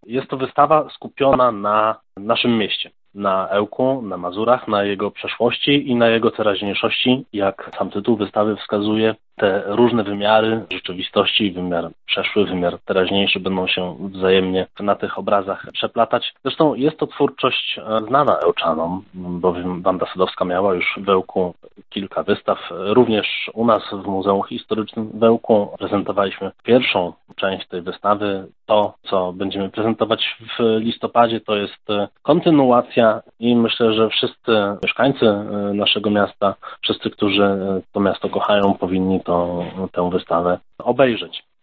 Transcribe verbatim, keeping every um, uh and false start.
Jest to wystawa skupiona na naszym mieście, na Ełku, na Mazurach, na jego przeszłości i na jego teraźniejszości. Jak sam tytuł wystawy wskazuje, te różne wymiary rzeczywistości, wymiar przeszły, wymiar teraźniejszy będą się wzajemnie na tych obrazach przeplatać. Zresztą jest to twórczość znana Ełczanom, bowiem Wanda Sadowska miała już w Ełku kilka wystaw. Również u nas w Muzeum Historycznym w Ełku prezentowaliśmy pierwszą część tej wystawy. To, co będziemy prezentować w listopadzie, to jest kontynuacja i myślę, że wszyscy mieszkańcy naszego miasta, wszyscy, którzy to miasto kochają, powinni to, tę wystawę obejrzeć.